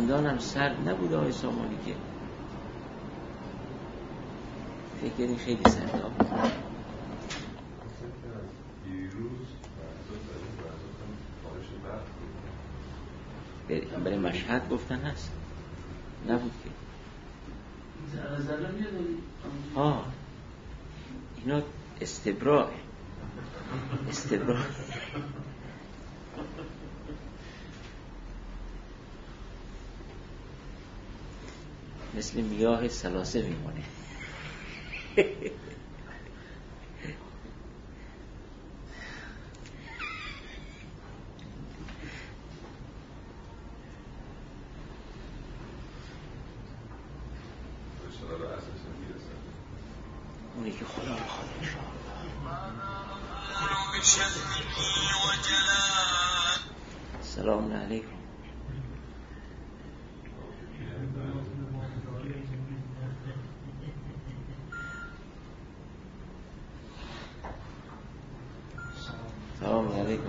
چندان هم سرد نبود آقای سامانی که فکر کنید خیلی سرد آب برای مشهد گفتن هست نبود که اینا استبراء مثل میاه سلاسه میمونه. اونی که خدا بخواد سلام علیکم. سلام علیکم.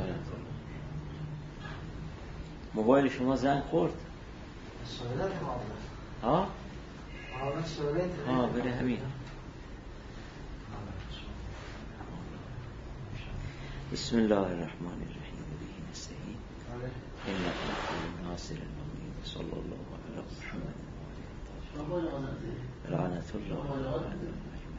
موبایل شما زنگ خورد؟ ها؟ بره همین. بسم الله الرحمن الرحیم و به نستعین انک لغفور ناصر المؤمنین صلی الله علی محمد لعنت الله علی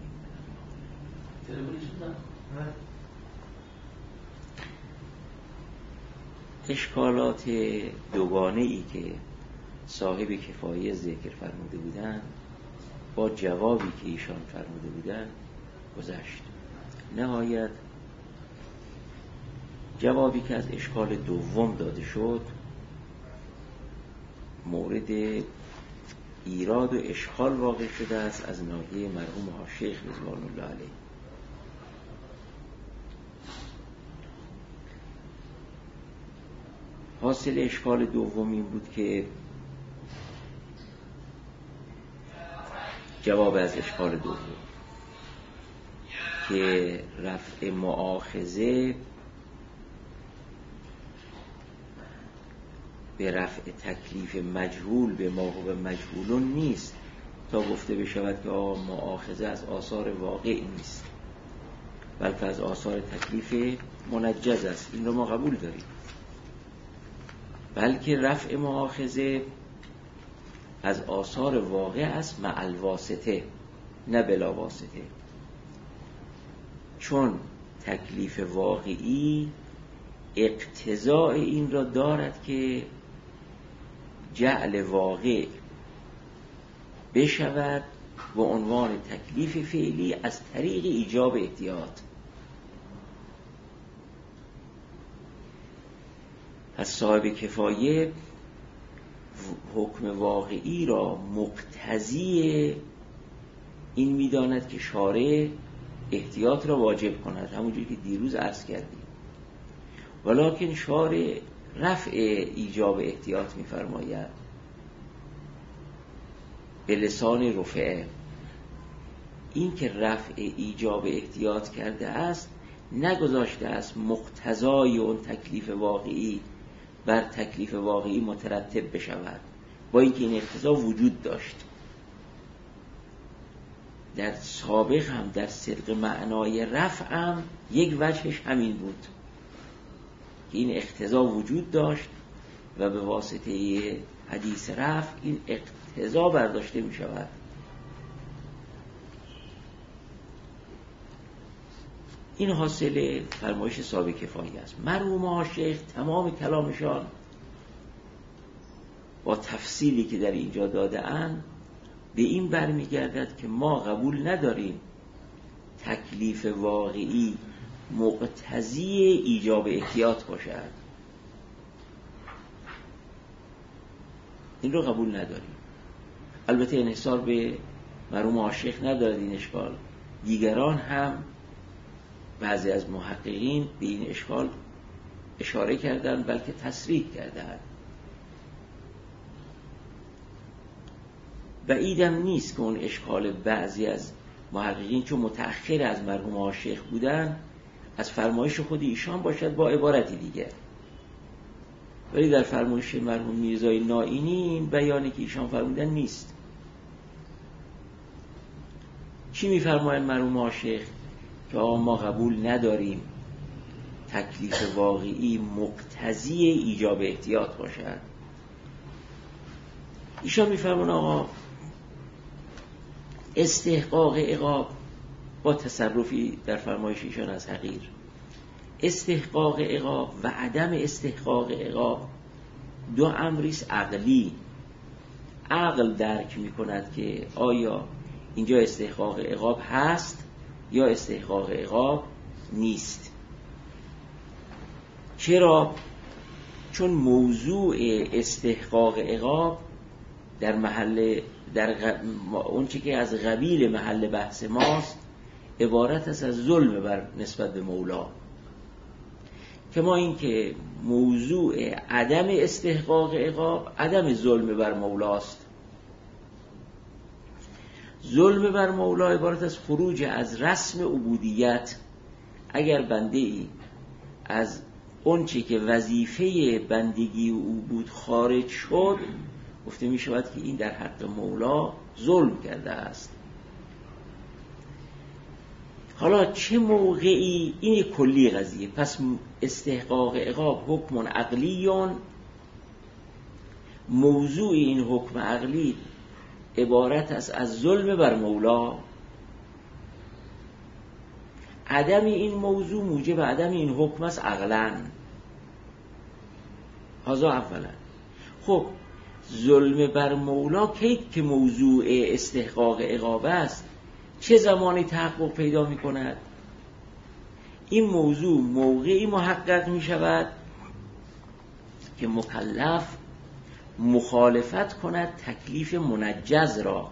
اشکالات دوگانه‌ای که صاحب کفایه ذکر فرموده بودند با جوابی که ایشان فرموده بودند گذشت. نهایت جوابی که از اشکال دوم داده شد مورد ایراد و اشکال واقع شده است از ناحیه مرحوم شیخ رضوان الله علیه. حاصل اشکال دوم این بود که جواب از اشکال دوم که رفع مؤاخذه به رفع تکلیف مجهول به ما هو مجهولون نیست تا گفته بشود که مؤاخذه از آثار واقع نیست بلکه از آثار تکلیف منجز است. این رو ما قبول داریم. بلکه رفع مؤاخذه از آثار واقع است مع الواسطه نه بلا واسطه، چون تکلیف واقعی اقتضاء این را دارد که جعل واقع بشود به عنوان تکلیف فعلی از طریق ایجاب احتیاط. پس صاحب کفایه حکم واقعی را مقتضی این می‌داند که شارع احتیاط را واجب کند، همونجوری که دیروز عرض کردیم. ولکن شارع رفع ایجاب احتیاط می‌فرماید به لسان رفعه. این که رفع ایجاب احتیاط کرده است نگذاشته است مقتضای اون تکلیف واقعی بر تکلیف واقعی مترتب بشود، با اینکه این اقتضا وجود داشت. در سابق هم در صدق معنای رفع هم یک وجهش همین بود که این اقتضا وجود داشت و به واسطه حدیث رفع این اقتضا برداشته می شود. این حاصل فرمایش صاحب کفایه است. مرحوم شیخ تمام کلامشان با تفصیلی که در اینجا داده اند به این برمیگردد که ما قبول نداریم تکلیف واقعی مقتضی ایجاب احتیاط باشد. این رو قبول نداریم. البته انحصار به مرحوم شیخ ندارد این اشکال. دیگران هم بعضی از محققین به این اشکال اشاره کردن بلکه تصریح کردن. بعیدم نیست که اون اشکال بعضی از محققین چون متأخر از مرحوم شیخ بودن از فرمایش خود ایشان باشد با عبارتی دیگر. ولی در فرمایش مرحوم میرزای نائینی این بیانی که ایشان فرمودن نیست. چی میفرمایند مرحوم عاشق؟ که آقا ما قبول نداریم تکلیف واقعی مقتضی ایجاب احتیاط باشد. ایشان میفرمایند آقا استحقاق عقاب با تصرفی در فرمایش ایشان از حقیر، استحقاق عقاب و عدم استحقاق عقاب دو امریست عقلی. عقل درک میکند که آیا اینجا استحقاق عقاب هست یا استحقاق عقاب نیست. چرا؟ چون موضوع استحقاق عقاب در محل اون چی که از قبیل محل بحث ماست عبارت است از ظلم بر نسبت به مولا. که ما این که موضوع عدم استحقاق عقاب عدم ظلم بر مولاست. ظلم بر مولا عبارت از خروج از رسم عبودیت. اگر بنده ای از اون چی که وظیفه بندگی او بود خارج شد، گفته می شود که این در حق مولا ظلم کرده است. حالا چه موقعی؟ این کلی قضیه. پس استحقاق عقاب حکم عقلیون، موضوع این حکم عقلی عبارت است از ظلم بر مولا. عدم این موضوع موجب عدم این حکم است عقلاً. هذا اولا. خب ظلم بر مولا کی که موضوع استحقاق عقاب است چه زمانی تحقق پیدا می کند؟ این موضوع موقعی محقق می شود که مکلف مخالفت کند تکلیف منجز را.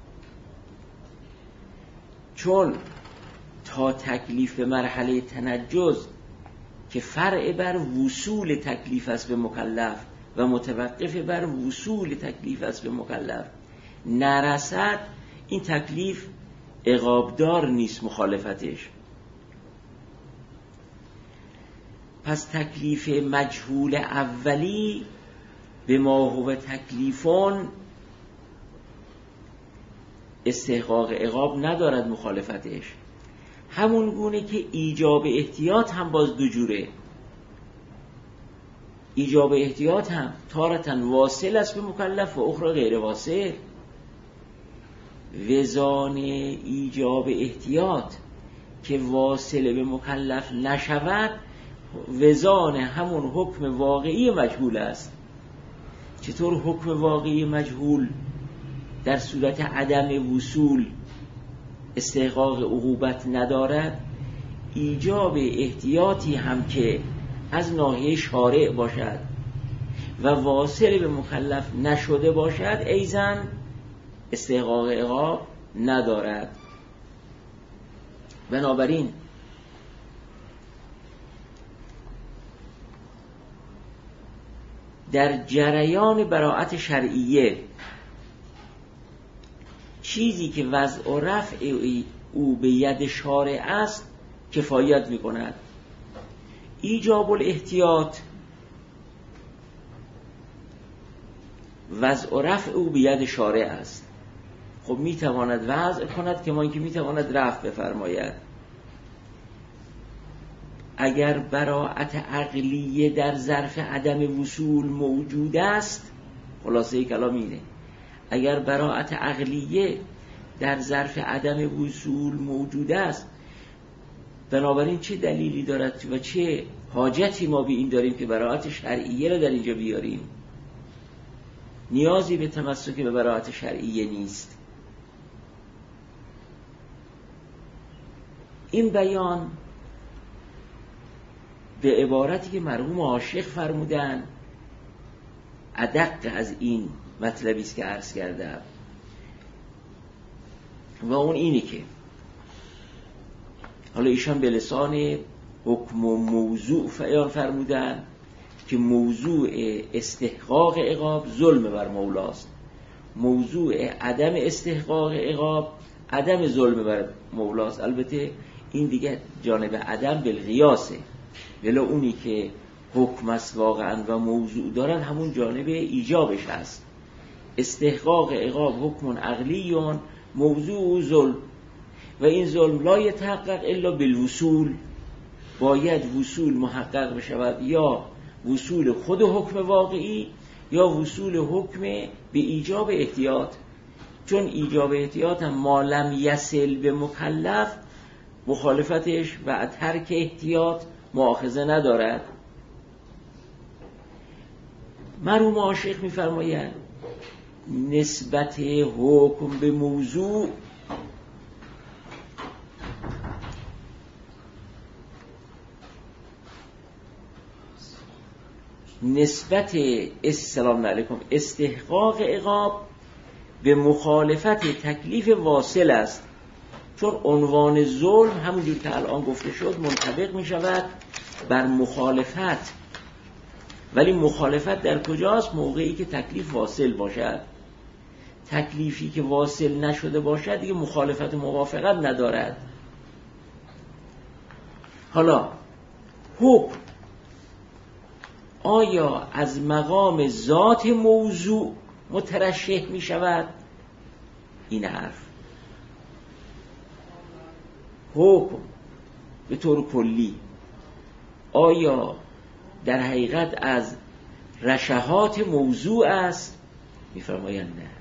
چون تا تکلیف به مرحله تنجز که فرع بر وصول تکلیف است به مکلف و متوقف بر وصول تکلیف است به مکلف نرسد، این تکلیف عقابدار نیست مخالفتش. پس تکلیف مجهول اولی به ما هو تکلیفون استحقاق عقاب ندارد مخالفتش. همون گونه که ایجاب احتیاط هم باز دو جوره. ایجاب احتیاط هم تارتاً واصل است به مکلف و اخرى غیر واصل. وزان ایجاب احتیاط که واصل به مکلف نشود وزان همون حکم واقعی مجهول است. چطور حکم واقعی مجهول در صورت عدم وصول استحقاق عقوبت ندارد؟ ایجاب احتیاطی هم که از ناحیه شارع باشد و واصل به مکلف نشده باشد ایضاً استحقاق عقاب ندارد. بنابراین در جریان براءت شرعیه چیزی که وضع و رفع او به ید شارع است کفایت می کند. ایجاب الاحتیاط وضع و رفع او به ید شارع است. خب می تواند وضع کند که ما اینکه می تواند رفع بفرماید. اگر براءت عقلیه در ظرف عدم وصول موجود است، خلاصه کلام اینه، اگر براءت عقلیه در ظرف عدم وصول موجود است، بنابراین چه دلیلی دارد و چه حاجتی ما به این داریم که براءت شرعیه را در اینجا بیاریم؟ نیازی به تمسک به براءت شرعیه نیست. این بیان به عبارتی که مرحوم عاشق فرمودن ادق از این مطلبی است که عرض کردم و اون اینی که حالا ایشان به لسان حکم و موضوع بیان فرمودن که موضوع استحقاق عقاب ظلم بر مولاست، موضوع عدم استحقاق عقاب عدم ظلم بر مولاست. البته این دیگه جانب عدم بالقیاسه، ولی اونی که حکم است واقعا و موضوع دارد همون جانب ایجابش هست. استحقاق عقاب حکم عقلی موضوع ظلم و این ظلم لا یتحقق الا بالوصول، باید وصول محقق بشود، یا وصول خود حکم واقعی یا وصول حکم به ایجاب احتیاط. چون ایجاب احتیاط هم ما لم یصل به مکلف، مخالفتش و ترک احتیاط مؤاخذه ندارد. مرحوم عاشق می‌فرمایند نسبت حکم به موضوع نسبت السلام علیکم استحقاق عقاب به مخالفت تکلیف واصل است، چون عنوان ظلم همونجور که الان گفته شد منطبق می شود بر مخالفت، ولی مخالفت در کجاست؟ موقعی که تکلیف واصل باشد. تکلیفی که واصل نشده باشد دیگه مخالفت موافقت ندارد. حالا حکم آیا از مقام ذات موضوع مترشح می شود؟ این حرف حکم به طور کلی آیا در حقیقت از رشحات موضوع است؟ می فرمایند نه.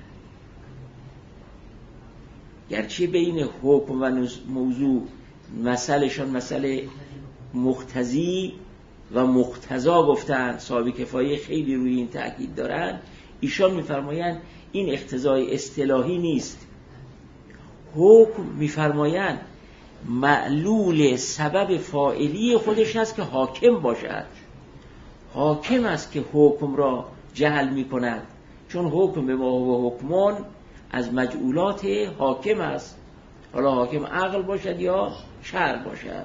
گرچه بین حکم و موضوع مسئلهشان مسئله مقتضی و مقتضا گفتن، صاحب کفایه خیلی روی این تأکید دارن، ایشان میفرمایند این اقتضای اصطلاحی نیست. حکم میفرمایند معلول سبب فاعلی خودش هست که حاکم باشد. حاکم است که حکم را جعل میکند، چون حکم به ما و حکمون از مجعولات حاکم است. حالا حاکم عقل باشد یا شرع باشد.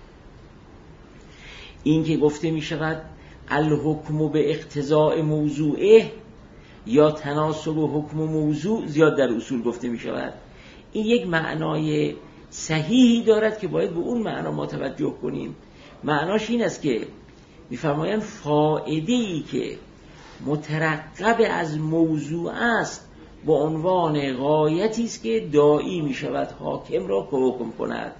این که گفته می شود الحکم به اقتضاء موضوعه یا تناسب حکم و موضوع زیاد در اصول گفته می شود، این یک معنای صحیحی دارد که باید به اون معنا ما توجه کنیم. معناش این است که می‌فرمایند فائده‌ای که مترقب از موضوع است با عنوان غایتی است که داعی می شود حاکم را که حکم کند.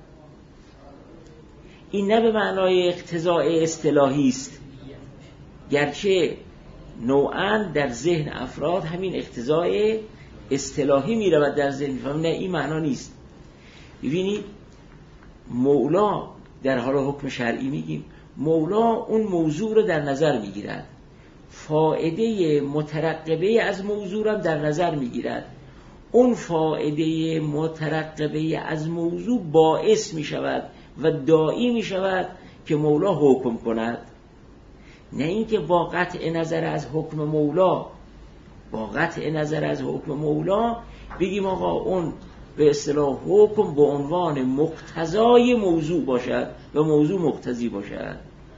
این نه به معنای اقتضاء اصطلاحی است، گرچه نوعاً در ذهن افراد همین اقتضاء اصطلاحی می رود در ذهن، نه این معنا نیست. ببینید مولا در حال حکم شرعی میگیم، مولا اون موضوع رو در نظر میگیرد، فائده مترقبه از موضوع رو در نظر میگیرد. اون فائده مترقبه از موضوع باعث می شود و داعی می شود که مولا حکم کند، نه اینکه با قطع نظر از حکم مولا بگیم آقا اون به اصطلاح حکم به عنوان مقتضای موضوع باشد و موضوع مقتضی باشد.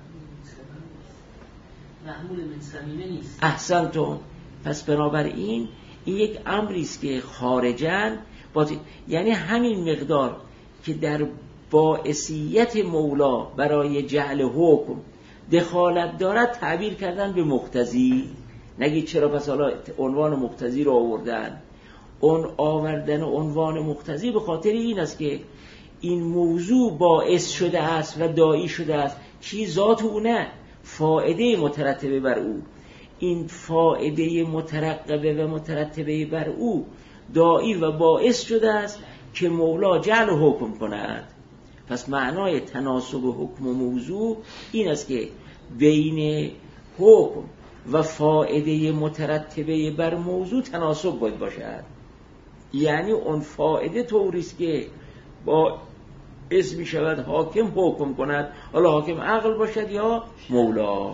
معمول من صمیمه نیست. احسنتم. پس بنابراین این یک امری است که خارجاً یعنی همین مقدار که در باعثیت مولا برای جعل حکم دخالت دارد تعبیر کردن به مقتضی. نگید چرا پس حالا عنوان مقتضی رو آوردن. اون آوردن عنوان مقتضی به خاطر این است که این موضوع باعث شده است و داعی شده است. چی؟ ذات او نه، فائده مترتبه بر او. این فائده مترقبه و مترتبه بر او داعی و باعث شده است که مولا جعل حکم کند. پس معنای تناسب حکم و موضوع این است که بین حکم و فائده مترتبه بر موضوع تناسب باید باشد. یعنی اون فائده طوری است که با اسم شود حاکم حکم کند، حالا حاکم عقل باشد یا مولا.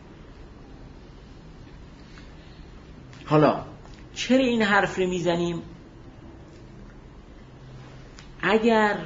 حالا چرا این حرف رو میزنیم؟ اگر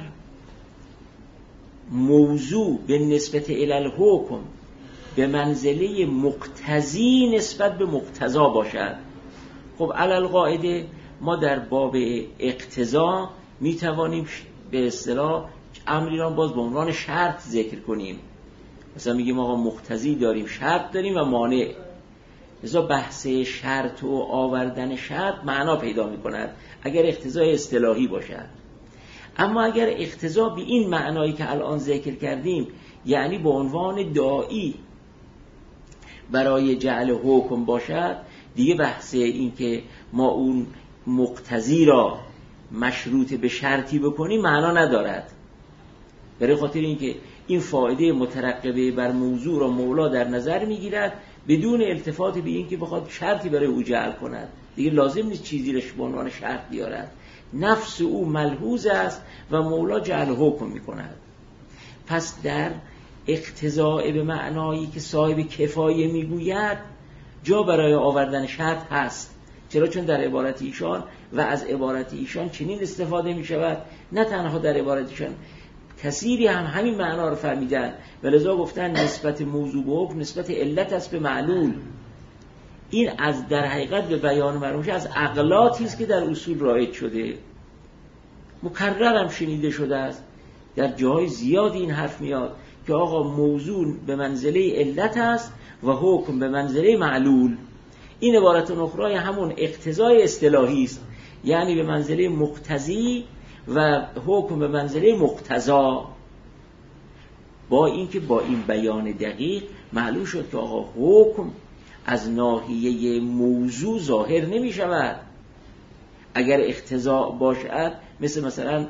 موضوع به نسبت الی الحکم به منزله مقتضی نسبت به مقتضا باشد، خب علی القاعده ما در باب اقتضا میتوانیم به اصطلاح امری را باز به عنوان شرط ذکر کنیم. مثلا میگیم آقا مقتضی داریم، شرط داریم و مانع. لذا بحث شرط و آوردن شرط معنا پیدا میکند اگر اقتضای اصطلاحی باشد. اما اگر اقتضا به این معنایی که الان ذکر کردیم، یعنی به عنوان داعی برای جعل حکم باشد، دیگه بحث این که ما اون مقتضی را مشروط به شرطی بکنیم معنا ندارد. برای خاطر اینکه این فایده مترقبه بر موضوع را مولا در نظر میگیرد بدون التفات به این که بخواد شرطی برای او جعل کند. دیگه لازم نیست چیزی را به عنوان شرط بیارد، نفس او ملحوظ است و مولا جعل حکم میکند. پس در اقتضاء به معنایی که صاحب کفایه میگوید جا برای آوردن شرط هست. چرا؟ چون در عبارت ایشان و از عبارت ایشان چنین استفاده می شود، نه تنها در عبارت ایشان، کثیری هم همین معنا رو فهمیدن و لذا گفتن نسبت موضوع به حکم نسبت علت است به معلول. این از در حقیقت به بیان مرموش از اغلاطی است که در اصول رایج شده، مکرر هم شنیده شده است. در جاهای زیادی این حرف میاد که آقا موضوع به منزله علت است و حکم به منزله معلول. این عبارت اخرى همون اقتضای اصطلاحی است، یعنی به منزله مقتضی و حکم به منزله مقتضا. با اینکه با این بیان دقیق معلوم شد که آقا حکم از ناحیه موضوع ظاهر نمی شود. اگر اقتضا باشد، مثلا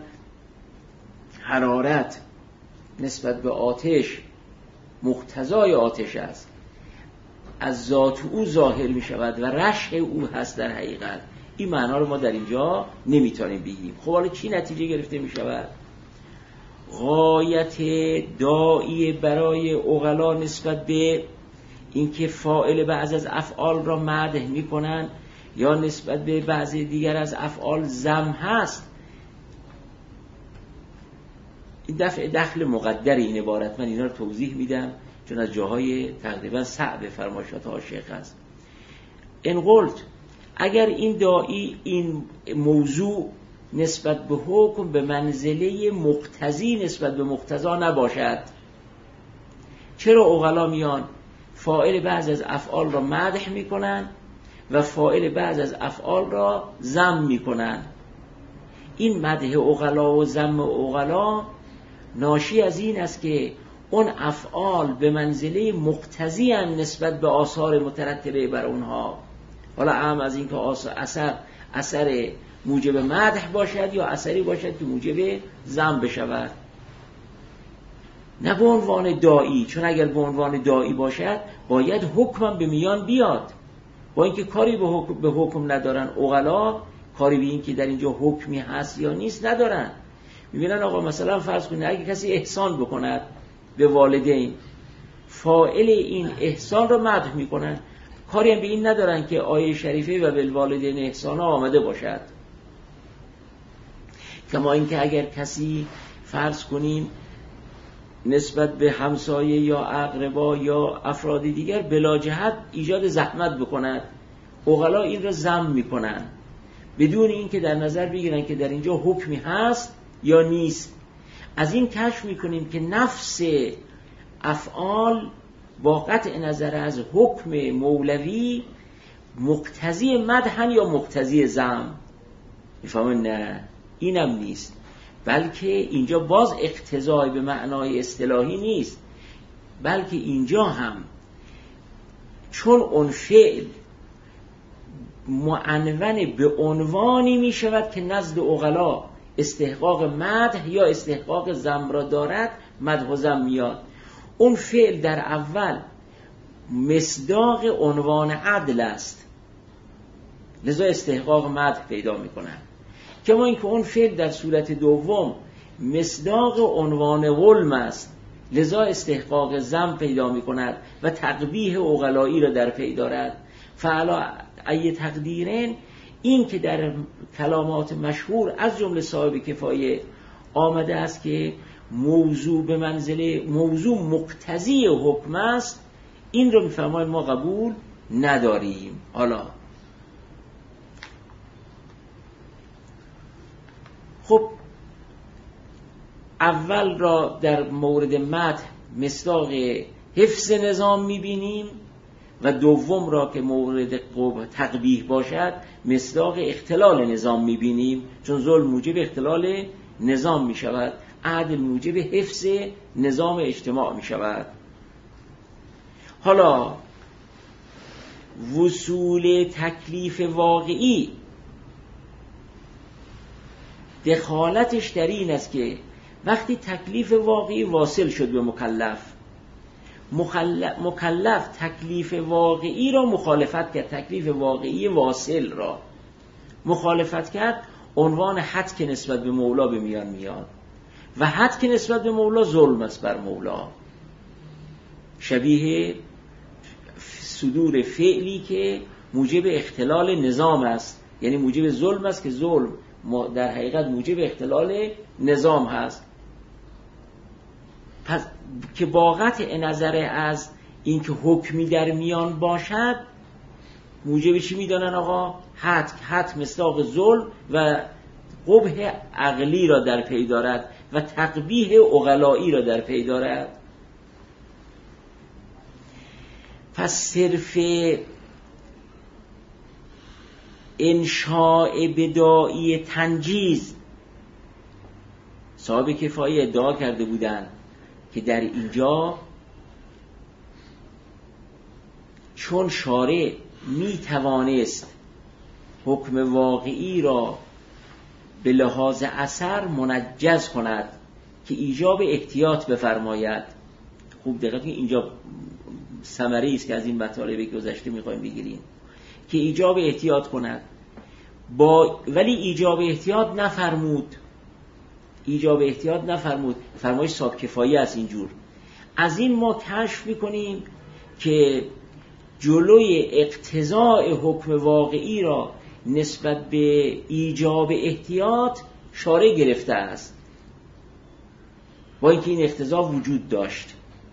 حرارت نسبت به آتش مقتضای آتش است، از ذات او ظاهر می شود و رشح او هست در حقیقت. این معنا رو ما در اینجا نمیتونیم بگیم. خب حالا چی نتیجه گرفته می شود؟ غایت داعی برای عقلا نسبت به اینکه فاعل بعض از افعال را مدح می کنن یا نسبت به بعض دیگر از افعال ذم هست، این دخل مقدر این عبارت. من اینا رو توضیح میدم چون از جاهای تقریبا صعب فرمایشات ها شیخ است. ان قلت، اگر این داعی این موضوع نسبت به حکم به منزله مقتضی نسبت به مقتضا نباشد، چرا عقلا میان فاعل بعض از افعال را مدح میکنن و فاعل بعض از افعال را ذم میکنن؟ این مدح عقلا و ذم عقلا ناشی از این است که اون افعال به منزله مقتضی ان نسبت به آثار مترتبه بر اونها. حالا اهم از این که اثر موجب مدح باشد یا اثری باشد که موجب ذم بشود، نه به عنوان داعی. چون اگر به عنوان داعی باشد باید حکمم به میان بیاد. با اینکه کاری به حکم ندارن عقلا، کاری به این که در اینجا حکمی هست یا نیست ندارن. میبینن آقا مثلا فرض کنید اگه کسی احسان بکند به والدین، فاعل این احسان رو مدح میکنن، کاری هم به این ندارن که آیه شریفه و بالوالدین احسانا آمده باشد. کما اینکه اگر کسی فرض کنیم نسبت به همسایه یا اقربا یا افراد دیگر بلا جهت ایجاد زحمت بکند، عقلا این را ذم میکنن بدون اینکه در نظر بگیرن که در اینجا حکمی هست یا نیست. از این کشف میکنیم که نفس افعال با قطع نظر از حکم مولوی مقتضی مدحن یا مقتضی ذم. میفهمن؟ نه، اینم نیست، بلکه اینجا باز اقتضای به معنای اصطلاحی نیست، بلکه اینجا هم چون اون فعل معنون به عنوانی می شود که نزد عقلا استحقاق مدح یا استحقاق ذم را دارد، مدح و ذم میاد. اون فعل در اول مصداق عنوان عدل است، لذا استحقاق مدح پیدا می کند. کما اینکه اون فعل در صورت دوم مصداق عنوان ظلم است، لذا استحقاق ذم پیدا می کند و تقبیح عقلایی را در پی دارد. فعلا ای تقدیرین، این که در کلامات مشهور از جمله صاحب کفایه آمده است که موضوع به منزله موضوع مقتضی حکم است، این رو میفرماید ما قبول نداریم. حالا خب اول را در مورد مدح مصداق حفظ نظام میبینیم و دوم را که مورد تقبیح باشد مصداق اختلال نظام میبینیم، چون ظلم موجب اختلال نظام میشود، عدل موجب حفظ نظام اجتماع میشود. حالا وصول تکلیف واقعی دخالتش در این است که وقتی تکلیف واقعی واصل شد به مکلف تکلیف واقعی را مخالفت کرد، تکلیف واقعی واصل را مخالفت کرد، عنوان حد که نسبت به مولا به میان میاد و حد که نسبت به مولا ظلم است بر مولا، شبیه صدور فعلی که موجب اختلال نظام است، یعنی موجب ظلم است که ظلم در حقیقت موجب اختلال نظام هست. پس که با قطع نظر از اینکه حکمی در میان باشد موجب چی میدانن آقا؟ حد مصداق ظلم و قبح عقلی را در پی دارد و تقبیح عقلایی را در پی دارد. پس صرف انشاء بدائی تنجیز، صاحب کفایه ادعا کرده بودند که در اینجا چون شارع می توانست حکم واقعی را به لحاظ اثر منجز کند که ایجاب احتیاط بفرماید. خوب دقت کنید، اینجا ثمره است که از این مطالبی که گذشته می‌خوایم بگیریم، که ایجاب احتیاط کند ولی ایجاب احتیاط نفرمود. فرمایش صاحب کفایه است. اینجور از این ما کشف می‌کنیم که جلوی اقتضاء حکم واقعی را نسبت به ایجاب احتیاط شارع گرفته است، با اینکه این اقتضا وجود داشت.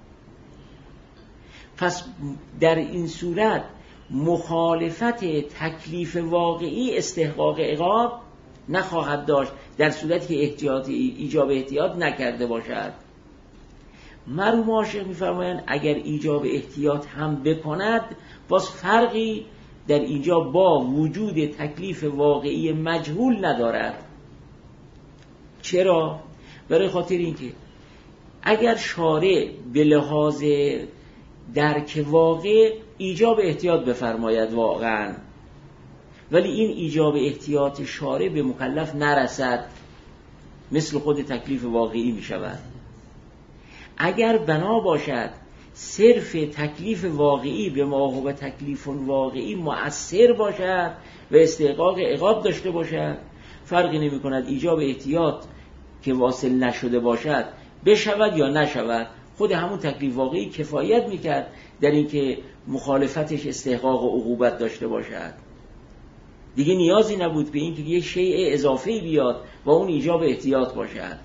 پس در این صورت مخالفت تکلیف واقعی استحقاق عقاب نخواهد داشت در صورتی که ایجاب احتیاط نکرده باشد. مرحوم عاشق می‌فرمایند اگر ایجاب احتیاط هم بکند باز فرقی در اینجا با وجود تکلیف واقعی مجهول ندارد. چرا؟ برای خاطر اینکه اگر شارع به لحاظ درک واقع ایجاب احتیاط بفرماید واقعا، ولی این ایجاب احتیاط شارع به مکلف نرسد، مثل خود تکلیف واقعی می شود. اگر بنا باشد صرف تکلیف واقعی به ما هو تکلیف واقعی مؤثر باشد و استحقاق عقاب داشته باشد، فرقی نمی کند ایجاب احتیاط که واصل نشده باشد بشود یا نشود، خود همون تکلیف واقعی کفایت میکرد در اینکه مخالفتش استحقاق و عقوبت داشته باشد. دیگه نیازی نبود به اینکه یک شیء اضافی بیاد و اون ایجاب احتیاط باشد.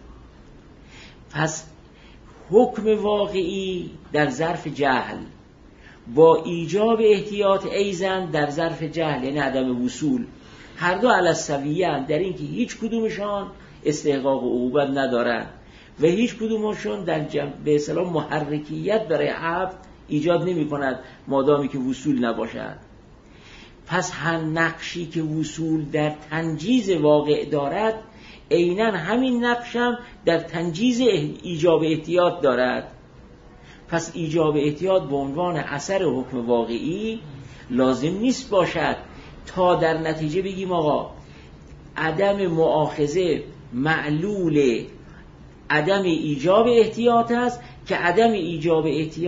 پس حکم واقعی در ظرف جهل با ایجاب احتیاط ایزن در ظرف جهل، یعنی عدم وصول، هر دو علی السویه در اینکه هیچ کدومشان استحقاق و عقوبت ندارن و هیچ کدومشون در به اصطلاح محرکیت برای عبد ایجاد نمی کند مادامی که وصول نباشد. پس هر نقشی که وصول در تنجیز واقع دارد عیناً همین نقشم در تنجیز ایجاب احتیاط دارد. پس ایجاب احتیاط به عنوان اثر حکم واقعی لازم نیست باشد تا در نتیجه بگیم آقا عدم مؤاخذه معلول عدم ایجاب احتیاط است، که عدم ایجاب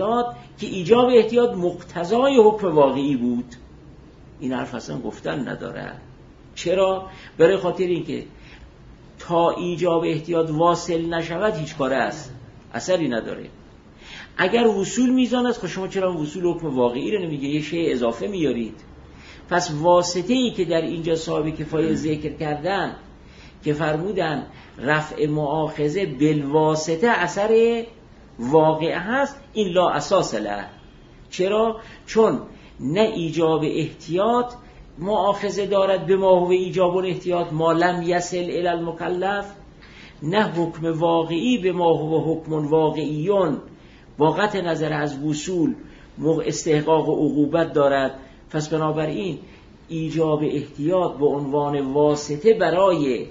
احتیاط مقتضای حکم واقعی بود. این حرف اصلا گفتن نداره. چرا؟ برای خاطر اینکه تا ایجاب احتیاط واصل نشود هیچ کاره است، اثری نداره. اگر وصول میزان است، خب شما چرا وصول حکم واقعی رو نمیگه، یه شیء اضافه میارید؟ پس واسطه‌ای که در اینجا صاحب کفایه ذکر کردن که فرمودن رفع مؤاخذه بالواسطه اثر واقع هست، این لا اساس له. چرا؟ چون نه ایجاب احتیاط مؤاخذه دارد به ما هو ایجاب الاحتیاط ما لم یصل الی المکلف، نه حکم واقعی به ما هو حکم واقعیون با قطع نظر از وصول استحقاق عقوبت دارد. پس بنابراین ایجاب احتیاط به عنوان واسطه برای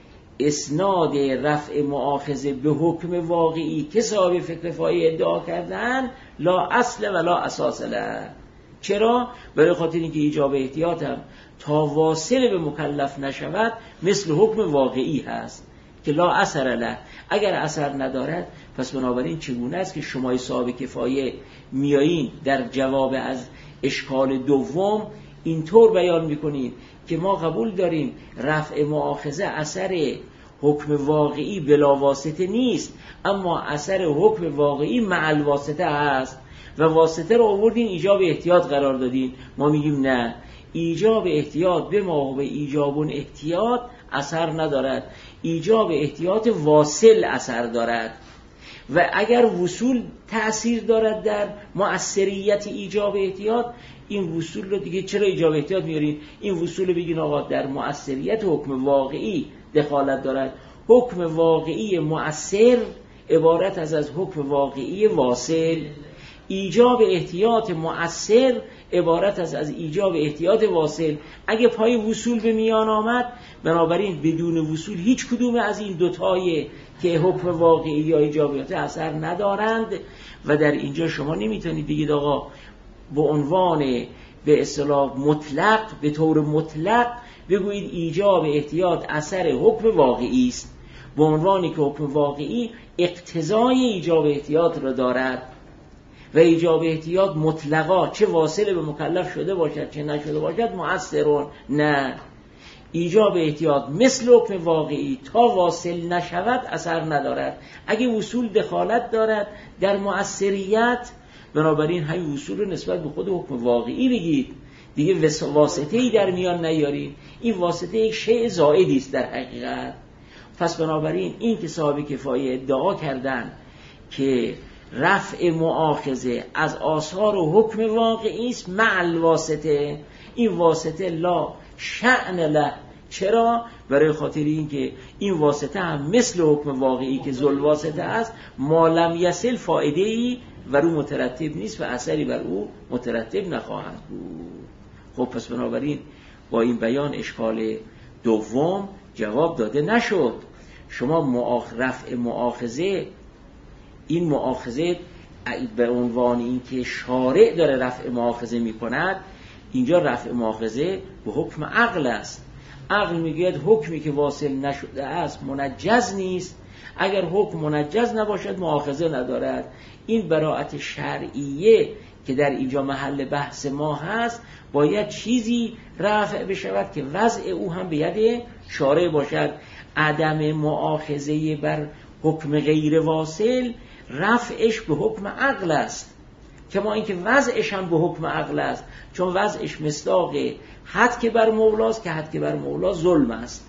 اسناد رفع مؤاخذه به حکم واقعی که صاحب فقه کفایه ادعا کردن لا اصل ولا اساس له. چرا؟ برای خاطر اینکه ایجاب احتیاط هم تا واصل به مکلف نشود مثل حکم واقعی هست که لا اثر له. اگر اثر ندارد پس بنابراین چگونه است که شما صاحب کفایه میایین در جواب از اشکال دوم اینطور بیان میکنید که ما قبول داریم رفع مؤاخذه اثر حکم واقعی بلا واسطه نیست، اما اثر حکم واقعی مع الواسطه هست و واسطه رو آوردین ایجاب احتیاط قرار دادین. ما میگیم نه، ایجاب احتیاط به موقع ایجاب احتیاط اثر ندارد، ایجاب احتیاط واصل اثر دارد. و اگر وصول تأثیر دارد در مؤثریت ایجاب احتیاط، این وصول رو دیگه چرا ایجاب احتیاط میارین؟ این وصول رو بگین آقا در مؤثریت حکم واقعی دخالت دارد. حکم واقعی مؤثر عبارت از حکم واقعی واصل. ایجاب احتیاط مؤثر عبارت از ایجاب احتیاط واصل. اگه پای وصول به میان آمد، بنابراین بدون وصول هیچ کدوم از این دوتای که حکم واقعی یا ایجاب احتیاط اثر ندارند. و در اینجا شما نمیتونید بگید آقا به عنوان به اصطلاح مطلق، به طور مطلق بگویید ایجاب احتیاط اثر حکم واقعی است، به عنوانی که حکم واقعی اقتضای ایجاب احتیاط را دارد و ایجاب احتیاط مطلقا چه واصل به مکلف شده باشد چه نشده باشد مؤثرون. نه، ایجاب احتیاط مثل حکم واقعی تا واصل نشود اثر ندارد. اگه وصول دخالت دارد در مؤثریت، بنابراین همین وصول رو نسبت به خود حکم واقعی بگید، دیگه واسطه‌ای در میان نیارید. این واسطه یک شیء زائدی است در حقیقت. پس بنابراین این که صاحب کفایه ادعا کردن که رفع مؤاخذه از آثار و حکم واقعی است مع الواسطه، این واسطه لا شأن له. چرا؟ برای خاطر اینکه این واسطه هم مثل حکم واقعی که ذل واسطه است ما لم یصل فایده‌ای بر او مترتب نیست و اثری بر او مترتب نخواهد بود. خب پس بنابراین با این بیان اشکال دوم جواب داده نشد. شما رفع مؤاخذه، این مؤاخذه به عنوان این که شارع داره رفع مؤاخذه می کند، اینجا رفع مؤاخذه به حکم عقل است. عقل میگوید حکمی که واصل نشده است منجز نیست، اگر حکم منجز نباشد مؤاخذه ندارد. این براءت شرعیه که در اینجا محل بحث ما هست، باید چیزی رفع بشود که وضع او هم به ید شارع باشد. عدم مؤاخذه بر حکم غیر واصل رفعش به حکم عقل است، کما اینکه وضعش هم به حکم عقل است، چون وضعش مصداق حد که بر مولاست که حد که بر مولا ظلم است.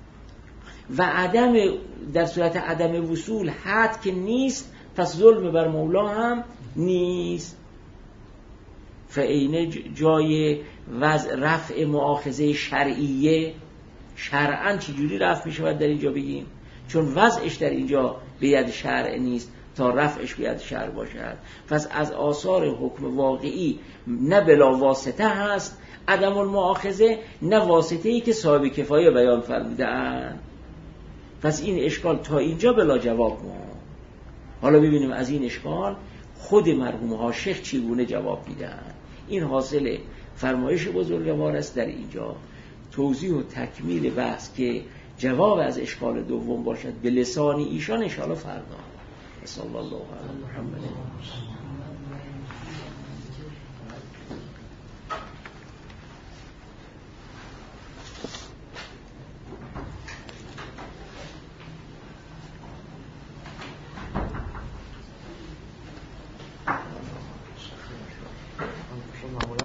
و عدم در صورت عدم وصول حد که نیست، پس ظلم بر مولا هم نیست. فعینه جای رفع مؤاخذه شرعیه، شرعاً چجوری رفع می شود در اینجا بگیم؟ چون وضعش در اینجا به ید شرع نیست تا رفعش به ید شرع باشد. پس از آثار حکم واقعی نه بلا واسطه هست عدم المؤاخذه، نه واسطه‌ای که صاحب کفایه بیان فرمودند. پس این اشکال تا اینجا بلا جواب ماند. حالا ببینیم از این اشکال خود مرحوم حاشیخ چگونه جواب میدن. این حاصل فرمایش بزرگوار است در اینجا، توضیح و تکمیل بحث که جواب از اشکال دوم باشد به لسان ایشان ان شاء الله فردا. صلی الله علیه و محمد.